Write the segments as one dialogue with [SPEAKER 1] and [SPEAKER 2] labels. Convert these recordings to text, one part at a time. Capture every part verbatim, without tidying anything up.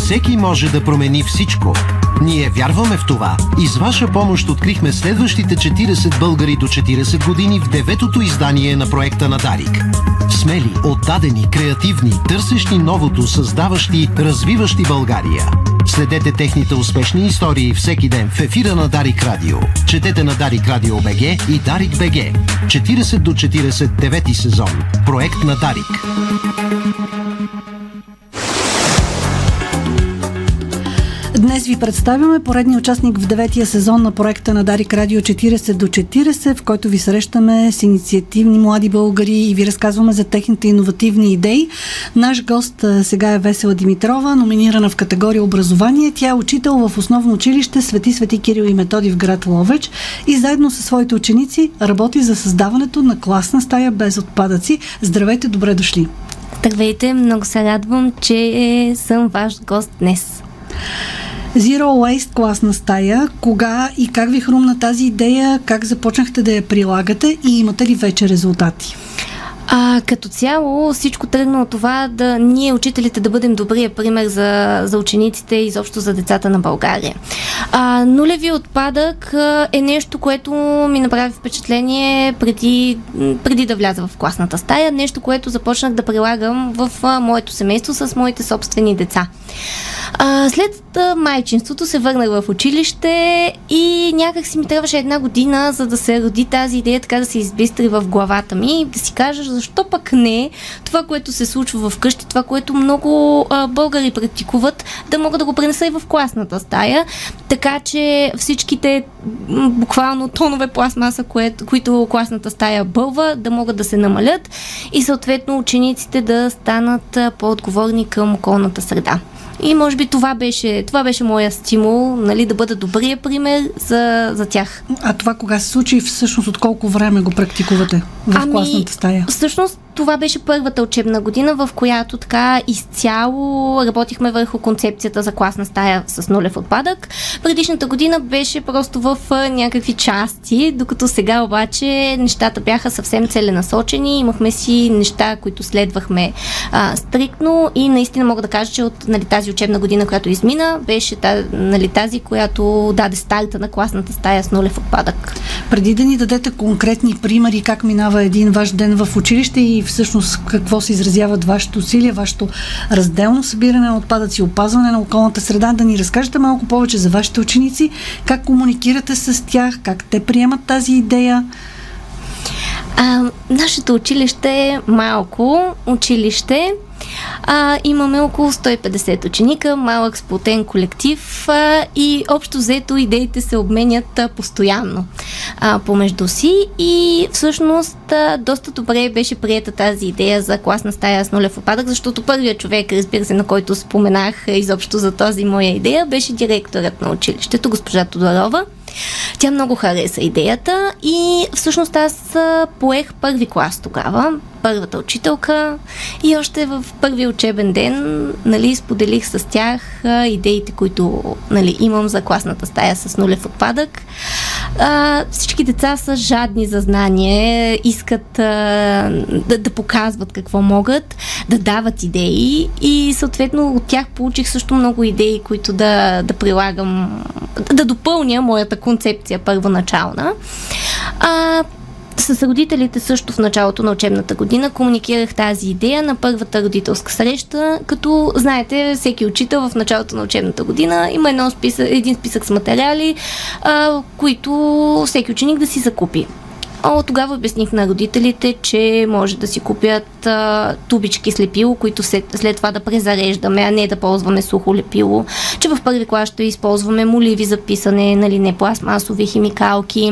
[SPEAKER 1] всеки може да промени всичко. Ние вярваме в това и с ваша помощ открихме следващите четирийсет българи до четирийсет години в деветото издание на проекта на Дарик. Смели, отдадени, креативни, търсещи новото, създаващи, развиващи България. Следете техните успешни истории всеки ден в ефира на Дарик Радио. Четете на Дарик Радио БГ и Дарик БГ. четирийсет до четирийсет, девети сезон. Проект на Дарик.
[SPEAKER 2] Днес ви представяме поредния участник в деветия сезон на проекта на Дарик Радио четирийсет до четирийсет, в който ви срещаме с инициативни млади българи и ви разказваме за техните иновативни идеи. Наш гост сега е Весела Димитрова, номинирана в категория образование. Тя е учител в основно училище Свети Свети Кирил и Методий в град Ловеч и заедно със своите ученици работи за създаването на класна стая без отпадъци. Здравейте, добре дошли!
[SPEAKER 3] Здравейте, много се радвам, че съм ваш гост днес.
[SPEAKER 2] Zero Waste класна стая. Кога и как ви хрумна тази идея? Как започнахте да я прилагате и имате ли вече резултати?
[SPEAKER 3] А, като цяло всичко тръгна от това да ние, учителите, да бъдем добрия пример за, за учениците и изобщо за децата на България. А, нулеви отпадък а, е нещо, което ми направи впечатление преди, преди да вляза в класната стая. Нещо, което започнах да прилагам в а, моето семейство с моите собствени деца. А, след а, майчинството се върнах в училище и някак си ми трябваше една година, за да се роди тази идея, така да се избистри в главата ми и да си кажа, защо пък не това, което се случва вкъщи, това, което много а, българи практикуват, да мога да го пренеса и в класната стая, така че всичките буквално тонове пластмаса, кое, които класната стая бълва, да могат да се намалят и съответно учениците да станат а, по-отговорни към околната среда. И може би това беше, това беше моя стимул, нали, да бъда добрия пример за, за тях.
[SPEAKER 2] А това кога се случи и всъщност от колко време го практикувате в ами, класната стая?
[SPEAKER 3] Всъщност това беше първата учебна година, в която така изцяло работихме върху концепцията за класна стая с нулев отпадък. Предишната година беше просто в някакви части, докато сега обаче нещата бяха съвсем целенасочени, имахме си неща, които следвахме а, стриктно и наистина мога да кажа, че от, нали, тази учебна година, която измина, беше тази, нали, тази, която даде старта на класната стая с нулев отпадък.
[SPEAKER 2] Преди да ни дадете конкретни примери как минава един ваш ден в училище и всъщност какво се изразяват вашето усилие, вашето разделно събиране на отпадъци, опазване на околната среда, да ни разкажете малко повече за вашите ученици, как комуникирате с тях, как те приемат тази идея.
[SPEAKER 3] А, нашето училище е малко училище. А, имаме около сто и петдесет ученика, малък сплотен колектив а, и общо взето идеите се обменят а, постоянно а, помежду си и всъщност а, доста добре беше приета тази идея за класна стая с нулев отпадък, защото първият човек, разбира се, на който споменах изобщо за тази моя идея, беше директорът на училището, госпожа Тодорова. Тя много хареса идеята и всъщност аз поех първи клас тогава, първата учителка и още в първия учебен ден, нали, споделих с тях а, идеите, които, нали, имам за класната стая с нулев отпадък. А, всички деца са жадни за знание, искат а, да, да показват какво могат, да дават идеи и съответно от тях получих също много идеи, които да, да прилагам, да допълня моята концепция първоначална. А, С родителите също в началото на учебната година комуникирах тази идея на първата родителска среща, като знаете, всеки учител в началото на учебната година има едно списък, един списък с материали, а, които всеки ученик да си закупи. О, тогава обясних на родителите, че може да си купят а, тубички с лепило, които след, след това да презареждаме, а не да ползваме сухо лепило, че в първи клас ще използваме моливи за писане, нали, не пластмасови химикалки.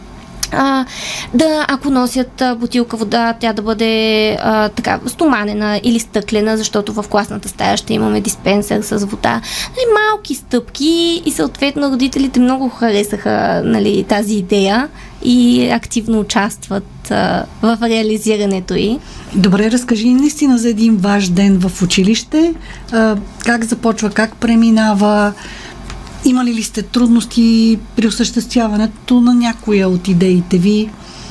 [SPEAKER 3] А, да, ако носят а, бутилка вода, тя да бъде а, така стоманена или стъклена, защото в класната стая ще имаме диспенсер с вода. Нали, малки стъпки и съответно родителите много харесаха, нали, тази идея и активно участват а, в реализирането й.
[SPEAKER 2] Добре, разкажи наистина за един ваш ден в училище. А, как започва, как преминава? Имали ли сте трудности при осъществяването на някоя от идеите ви?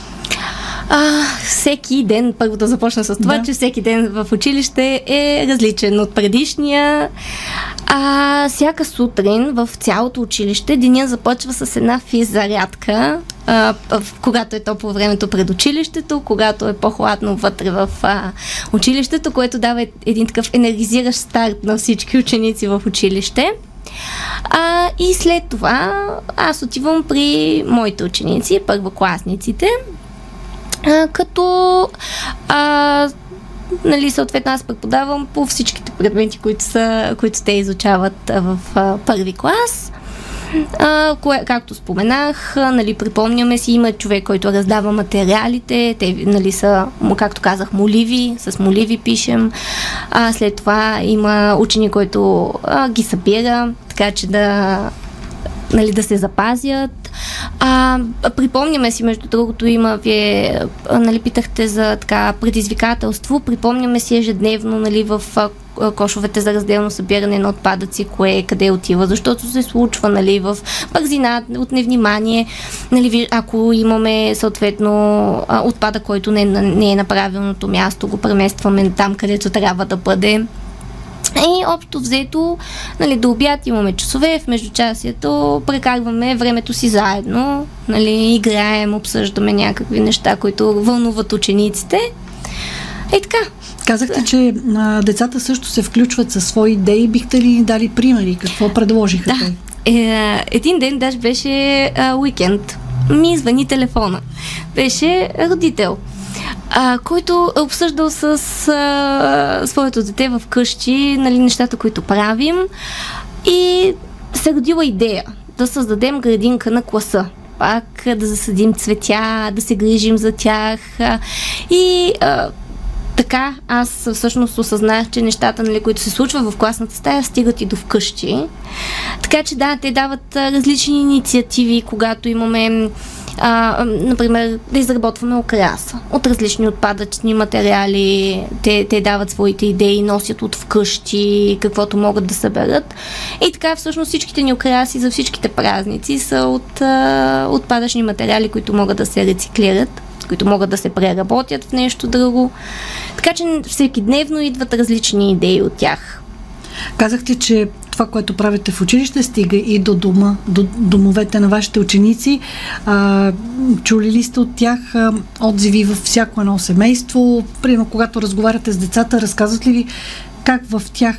[SPEAKER 3] А, всеки ден, първо да започна с това, да. че всеки ден в училище е различен от предишния. А, всяка сутрин в цялото училище деня започва с една физзарядка, а, когато е топло времето пред училището, когато е по-хладно вътре в а, училището, което дава един такъв енергизиращ старт на всички ученици в училище. А, и след това аз отивам при моите ученици, първокласниците, а, като а, нали, съответно аз преподавам по всичките предмети, които, са, които те изучават в а, първи клас. А, кое, както споменах, нали, припомняме си, има човек, който раздава материалите, те, нали, са, както казах, моливи, с моливи пишем. А, след това има ученик, който а, ги събира, така че да, нали, да се запазят. А, припомняме си, между другото, има, вие, нали, питахте за така предизвикателство, припомняме си ежедневно, нали, в кошовете за разделно събиране на отпадъци, кое къде отива, защото се случва, нали, в бързина, от невнимание, нали, ако имаме съответно отпадък, който не, не е на правилното място, го преместваме там, където трябва да бъде. И общо взето, нали, до обяд имаме часове, в междучасието прекарваме времето си заедно, нали, играем, обсъждаме някакви неща, които вълнуват учениците. И така.
[SPEAKER 2] Казахте, че а, децата също се включват със свои идеи. Бихте ли дали примери? Какво предложиха
[SPEAKER 3] да.
[SPEAKER 2] те?
[SPEAKER 3] Е, един ден даже беше а, уикенд. Ми звъни телефона. Беше родител, а, който е обсъждал с а, своето дете в къщи, нали, нещата, които правим, и се родила идея да създадем градинка на класа. Пак да засадим цветя, да се грижим за тях. И а, така аз всъщност осъзнах, че нещата, нали, които се случват в класната стая, стигат и до вкъщи. Така че да, те дават различни инициативи, когато имаме А, например, да изработваме украса от различни отпадъчни материали. Те, те дават своите идеи, носят от вкъщи, каквото могат да съберат. И така всъщност всичките ни украси за всичките празници са от а, отпадъчни материали, които могат да се рециклират, които могат да се преработят в нещо друго. Така че всеки дневно идват различни идеи от тях.
[SPEAKER 2] Казахте, че това, което правите в училище, стига и до дома, до домовете на вашите ученици. А, чули ли сте от тях а, отзиви във всяко едно семейство? Примерно, когато разговаряте с децата, разказват ли ви как в тях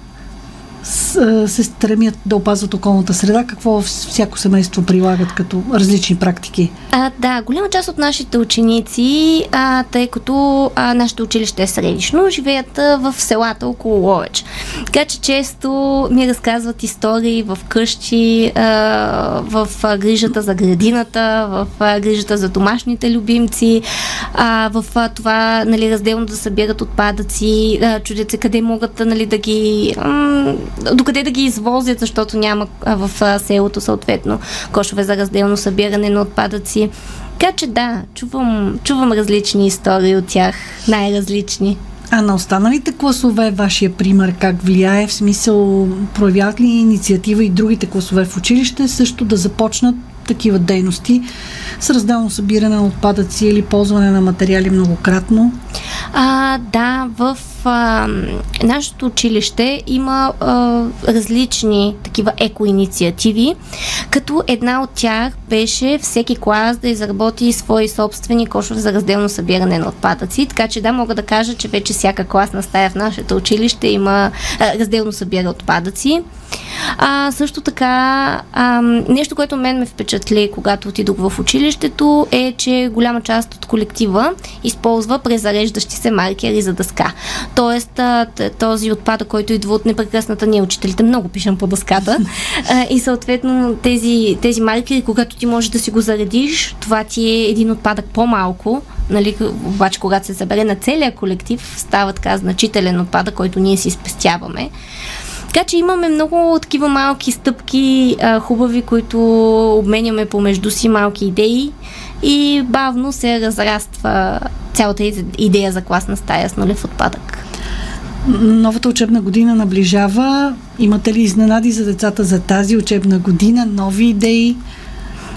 [SPEAKER 2] се стремят да опазват околната среда? Какво всяко семейство прилагат като различни практики? А,
[SPEAKER 3] да, голяма част от нашите ученици, а, тъй като а, нашето училище е средищно, живеят а, в селата около Ловеч. Така че често ми разказват истории в къщи, а, в а, грижата за градината, в а, грижата за домашните любимци, а, в а, това, нали, разделно да събират отпадъци, а, чудят се къде могат, нали, да ги... М- докъде да ги извозят, защото няма в селото съответно кошове за разделно събиране на отпадъци. Така че да, чувам, чувам различни истории от тях, най-различни.
[SPEAKER 2] А на останалите класове вашия пример как влияе? В смисъл, проявяват ли инициатива и другите класове в училище също да започнат такива дейности с разделно събиране на отпадъци или ползване на материали многократно?
[SPEAKER 3] А, да, в а, нашето училище има а, различни такива екоинициативи, като една от тях беше всеки клас да изработи свои собствени кошове за разделно събиране на отпадъци, така че да, мога да кажа, че вече всяка класна стая в нашето училище има а, разделно събира отпадъци. А, също така, а, нещо, което мен ме впечатли, когато отидох в училището, е, че голяма част от колектива използва презареждащи се маркери за дъска. Тоест, а, този отпадък, който идва от непрекъсната, ние учителите много пишем по дъската, а, и съответно тези, тези маркери, когато ти можеш да си го заредиш, това ти е един отпадък по-малко, нали, обаче когато се събере на целия колектив, става така значителен отпадък, който ние си спестяваме. Така че имаме много такива малки стъпки, а, хубави, които обменяме помежду си, малки идеи, и бавно се разраства цялата идея за класна стая с нулев отпадък.
[SPEAKER 2] Новата учебна година наближава. Имате ли изненади за децата за тази учебна година? Нови идеи?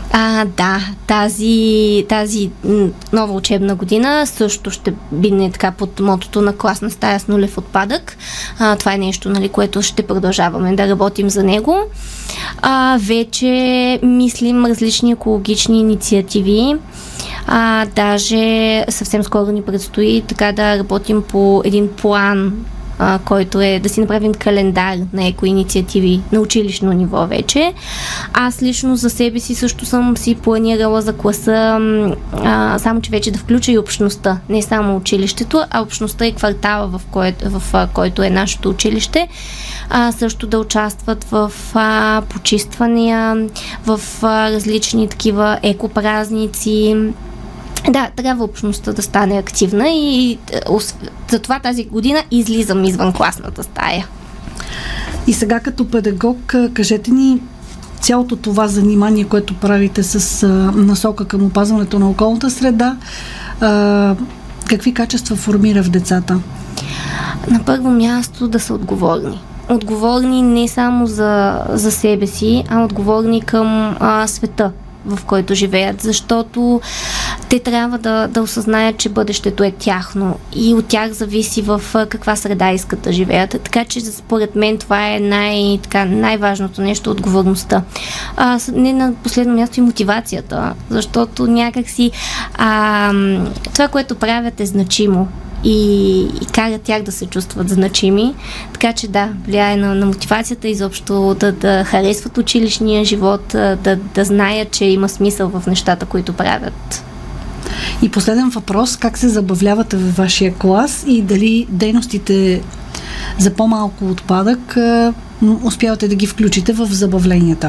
[SPEAKER 3] А, да, тази, тази нова учебна година също ще бине така под мотото на класна стая с нулев отпадък. А, това е нещо, нали, което ще продължаваме да работим за него. А, вече мислим различни екологични инициативи. А, даже съвсем скоро ни предстои така да работим по един план, а, който е да си направим календар на екоинициативи на училищно ниво вече. Аз лично за себе си също съм си планирала за класа, а, само че вече да включа и общността. Не само училището, а общността и квартала, в, кое, в а, който е нашето училище. А, също да участват в а, почиствания, в а, различни такива екопразници. Да, трябва общността да стане активна и затова тази година излизам извън класната стая.
[SPEAKER 2] И сега като педагог, кажете ни цялото това занимание, което правите с а, насока към опазването на околната среда, а, какви качества формира в децата?
[SPEAKER 3] На първо място да са отговорни. Отговорни не само за, за себе си, а отговорни към а, света, в който живеят, защото те трябва да, да осъзнаят, че бъдещето е тяхно и от тях зависи в каква среда искат да живеят. Така че според мен това е най, така, най-важното нещо, отговорността. А, не на последно място и мотивацията, защото някакси а, това, което правят е значимо. И, и карат тях да се чувстват значими. Така че да, влияе на, на мотивацията изобщо да, да харесват училищния живот, да, да знаят, че има смисъл в нещата, които правят.
[SPEAKER 2] И последен въпрос, как се забавлявате във вашия клас и дали дейностите за по-малко отпадък успявате да ги включите в забавленията?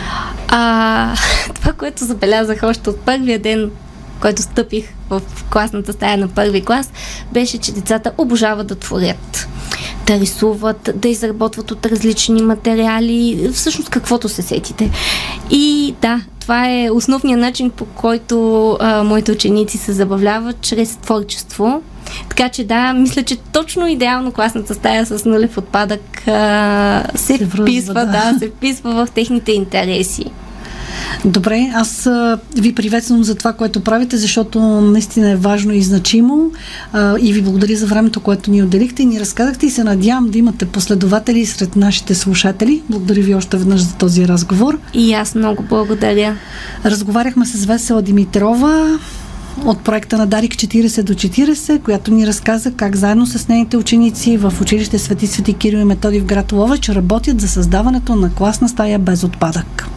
[SPEAKER 3] А, това, което забелязах още от първия ден, който стъпих в класната стая на първи клас, беше, че децата обожават да творят, да рисуват, да изработват от различни материали, всъщност каквото се сетите. И да, това е основният начин, по който а, моите ученици се забавляват, чрез творчество. Така че да, мисля, че точно идеално класната стая с нулев отпадък а, се, се вписва, да. да, се вписва в техните интереси.
[SPEAKER 2] Добре, аз а, ви приветствам за това, което правите, защото наистина е важно и значимо а, и ви благодаря за времето, което ни отделихте и ни разказахте и се надявам да имате последователи сред нашите слушатели. Благодаря ви още веднъж за този разговор.
[SPEAKER 3] И аз много благодаря.
[SPEAKER 2] Разговаряхме с Весела Димитрова от проекта на Дарик четирийсет до четирийсет, която ни разказа как заедно с нейните ученици в училище Свети Свети Кирил и Методий в град Ловеч работят за създаването на класна стая без отпадък.